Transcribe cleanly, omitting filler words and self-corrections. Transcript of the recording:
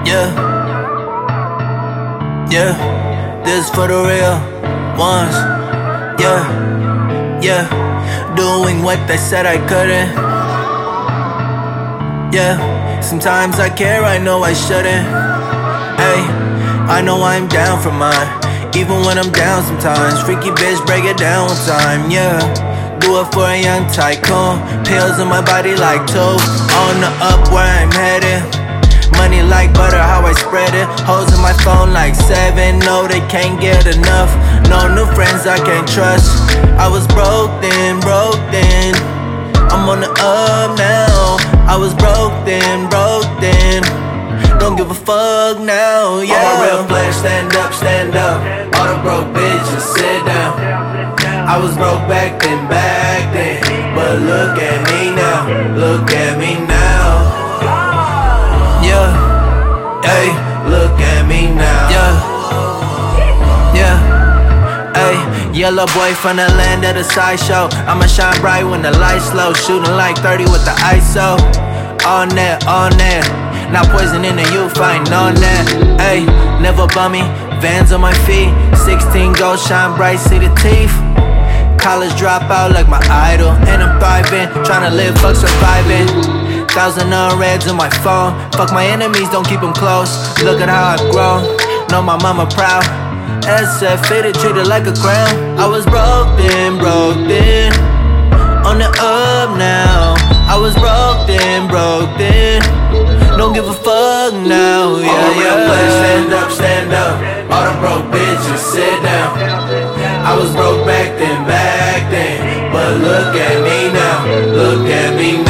Yeah, yeah, this for the real ones. Yeah, yeah, doing what they said I couldn't. Yeah, sometimes I care, I know I shouldn't. Hey, I know I'm down for mine, even when I'm down sometimes. Freaky bitch, break it down one time, yeah. Do it for a young tycoon. Pills in my body like two. On the up where I'm headed. Money like butter, how I spread it. Hoes in my phone like 7. No, they can't get enough. No new friends I can't trust. I was broke then. I'm on the up now. I was broke then. Don't give a fuck now, yeah. All my real players stand up. All the broke bitches sit down. I was broke back then, but look at me now, Yeah, hey, look at me now. Yeah, hey, yellow boy from the land of the sideshow. I'ma shine bright when the lights low, shooting like 30 with the ISO. On that, not poison in the youth, I ain't on that. Hey, never bummy, Vans on my feet, 16 gold, shine bright, see the teeth. College dropout like my idol, and I'm thriving, tryna live, fuck surviving. 1,000 unreads on my phone, fuck my enemies, don't keep them close. Look at how I've grown, know my mama proud. SF fitted, treated like a crown. I was broke then, on the up now. I was broke then, don't give a fuck now, yeah. All the real players stand up. All the broke bitches sit down. I was broke back then, but look at me now,